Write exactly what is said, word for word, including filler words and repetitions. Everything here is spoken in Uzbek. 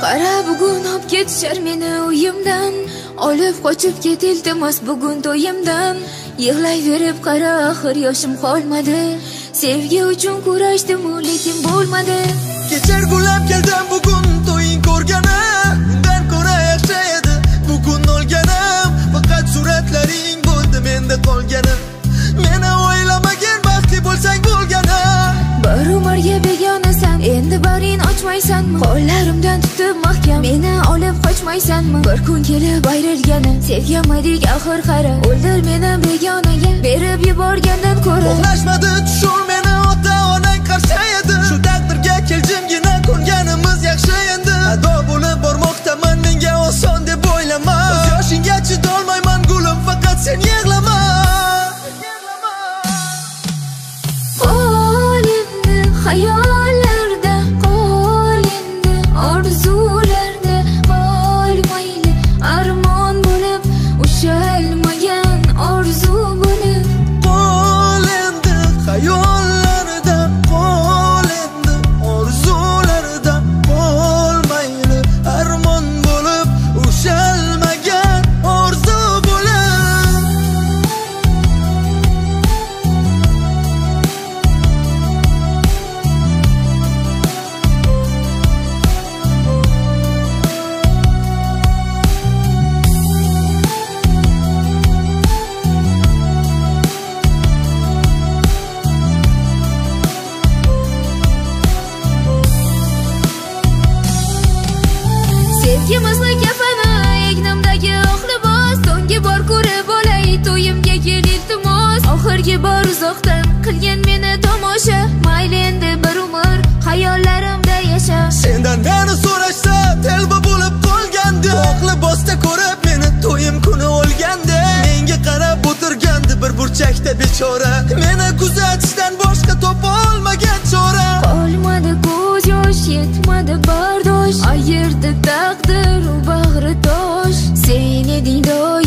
Qara bugun olib ketishar meni uyimdan, olib qochib ket iltimos bugun to'yimdan. Yig'layverib qara axir yoshim qolmadi, sevgi uchun kurashdim lekin bo'lmadi. Kechargulab keldim bugun to'ying ko'rgani, undan ko'ra yaxshi edi bugun o'lganim. Faqat suratlaring bo'ldi menda qolganim, meni o'ylamagan baxtli bo'lsang bo'lgani. Bir umrga begonasan, endi barin ochmaysanmi? Qo'llarimdan tutib mahkam meni olib qochmaysanmi? Bir kun kelib ayrilgani, sevganmadik axir qara. O'ldir meni begonaga, berib yuborgandan ko'ra. O'xlashmadi tushur meni ota-onang qarshi edi. Shu taqdirga keljimgina ko'nganimiz yaxshi endi. Ado bo'lib bormoqdaman, menga oson deb o'ylama. O'z yoshingga chidolmayman gulim, faqat sen yig'lama. Hayollarda qol endi, orzularda qol mayli. Armon bo'lib ushalmagan orzu bo'lib. Qol endi hayollarda qol endi, orzularda qol mayli. Armon bo'lib ushalmagan orzu bo'lib. Sevgimizni kafani egnimdagi oxli boz, so'nggi bor ko'rib olay to'yimga kel iltimos. Oxirgi bor uzoqdan qilgan meni tomosha, mayli endi bir umr hayollarimda yasha. Sendan meni so'rashsa telba bo'lib qolgandi, oqli bosta ko'rib meni to'yim kuni o'lgandi. Menga qarab o'tirgandi bir burchakda bechora, meni kuzatishdan boshqa topa olmagan chora. Qolmadi ko'z yosh, yetmadi bardosh, ayirdi taqdir u bag'ri tosh. Sen eding doim